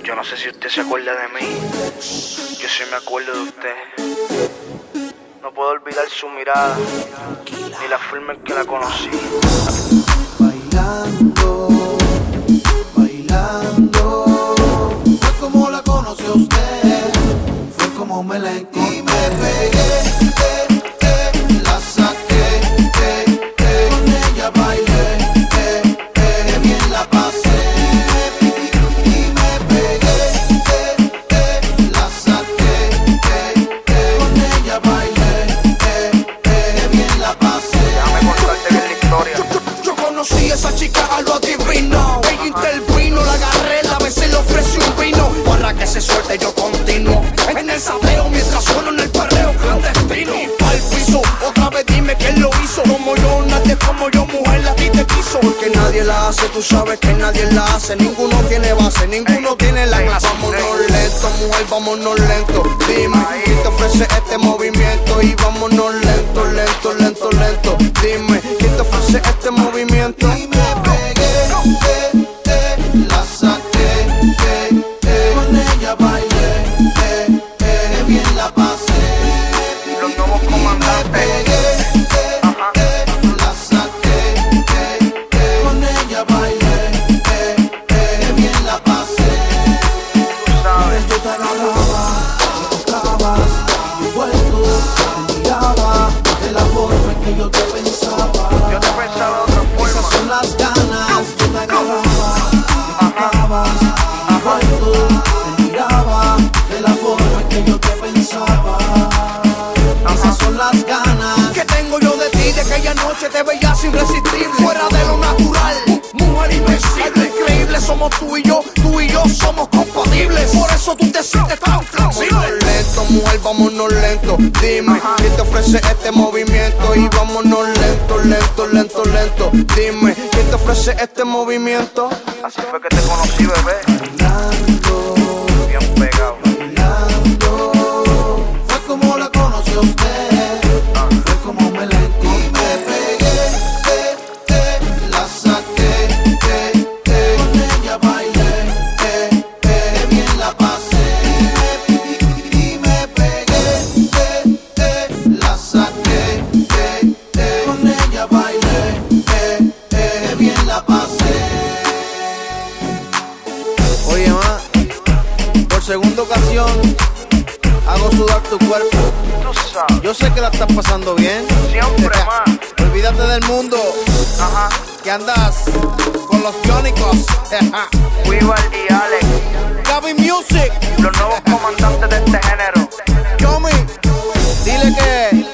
Yo no sé si usted se acuerda de mí. Yo sí me acuerdo de usted. No puedo olvidar su mirada, ni la forma en que la conocí. Bailando, bailando. Fue como la conoció usted. Fue como me la encontré. Y me pegué, la saqué, con ella bailé, bien la pasé. Y me pegué, la saqué, con ella bailé, bien la pasé. Déjame contarte bien la historia. Yo conocí a esa chica a lo adivino. Ella intervino, la agarré, la besé, le ofrecí un vino. Para que se suelte yo continúo en el sateo mientras sueno en el perreo clandestino. Al piso, otra vez dime quién lo hizo. Como yo, nadie como yo, mujer, la ti te quiso. Porque nadie la hace, tú sabes que nadie la hace. Ninguno tiene base, ninguno tiene la clase. Vámonos lento, mujer, vámonos lento. Dime, ¿quién te ofrece este movimiento? Y vámonos lento, lento, lento, lento. Dime, ¿quién te ofrece este movimiento? Y me pegué, la saqué, con ella bailé, bien la pasé. Los nuevos comandantes. La saqué, con ella bailé, bien la pasé. Tú sabes. Yo te agarraba, me tocabas, envuelto, te miraba, de la forma en que yo te pensaba. Yo te pensaba de otra Esas forma. son las ganas, yo te agarraba, me tocabas, envuelto, te miraba, de la forma en que yo te pensaba. Esas son las ganas que tengo yo de ti, de aquella noche te veías irresistible, fuera de lo natural, mujer invencible, increíble, somos tú y yo somos compatibles, por eso tú te sientes tan flexible. Vámonos lento, mujer, vámonos lento, dime, ¿quién te ofrece este movimiento? Y vámonos lento, lento, lento, lento, dime, ¿quién te ofrece este movimiento? Así fue que te conocí, bebé. Bailando, Bien pegado. bailando, fue como la conoció usted, fue como me la encontré. Y me pegué, la saqué, con ella bailé, bien la pasé. Y me pegué, la saqué, con ella bailé, bien la pasé. Oye, ma, por segunda ocasión hago sudar tu cuerpo. Tú sabes. Yo sé que la estás pasando bien. Siempre más. Olvídate del mundo, Ajá. que andas con los biónicos. Weaver y Alex. Gaby Music, Los nuevos comandantes de este género. Yomi, dile que